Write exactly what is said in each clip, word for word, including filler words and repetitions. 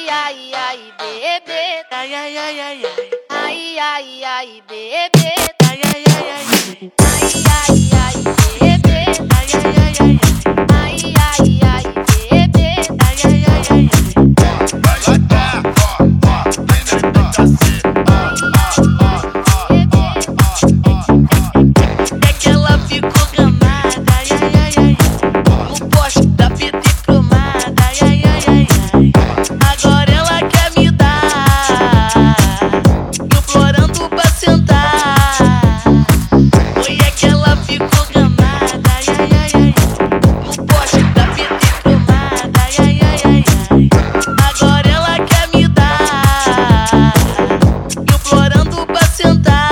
ai, ai, bebê. Ai, ai, ai, ai, ai. Ai, ai, ai, bebê. Ai, ai, ai, ai, ai. Ai, ai, ai, bebê. Ai, ai, ai, ai, ai. Ai, ai, ai, bebê. Ai, ai, ai, ai, ai. É que ela ficou gamada, ai, ai, ai, ai. No poste da P T cromada, ai, ai, ai, ai, ai. Agora ela quer me dar, implorando pra sentar. Oi, é que ela ficou gamada, ai, ai, ai, ai. No poste da P T cromada, ai, ai, ai, ai, ai. Agora ela quer me dar, implorando pra sentar.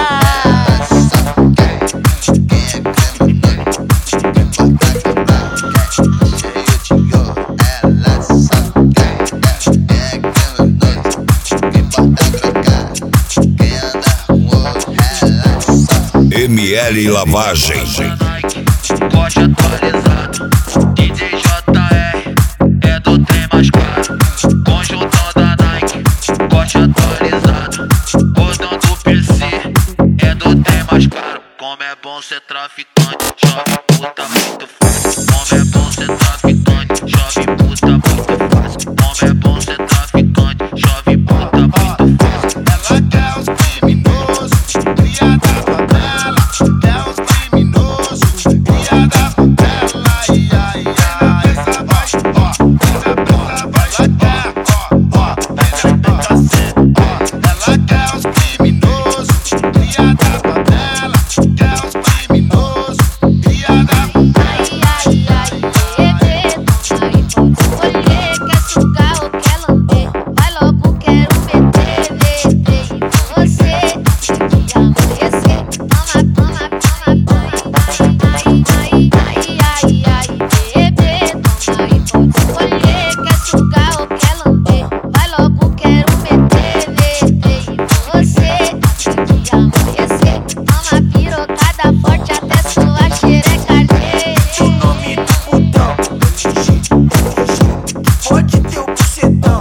M L Lavagem. Corte atualizado, D J J R é do trem mais caro. Conjuntão da Nike, corte atualizado. Cordão do P C é do trem mais caro. Como é bom ser traficante, chove puta muito fácil. Como é bom ser traficante, chove puta muito fácil. Como é bom ser traficante, chove puta muito fácil. Ela quer os criminosos, cria da favela. Quer os criminosos, cria da favela. Ai, ai, ai, essa vai, ó, essa preta vai. Ela quer, ó, ó, essa preta cê, ó. Ela quer os criminosos, cria da favela. Quer os criminosos, cria da favela. Ai, ai, ai, bebê. Não vai escolher, quer sugar ou quer lamber. Vai logo, quero meter, meter em você. Antes de amanhecer, toma, toma, toma, toma. Ai, ai, ai, ai, bebê. Não vai escolher, quer sugar ou quer lamber. Vai logo, quero meter, meter em você. Antes de amanhecer, toma pirocada forte até sua xereca arder. O nome do putão, pode ter o bucetão.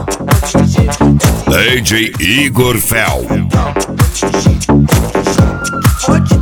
D J Igor Fel. Pode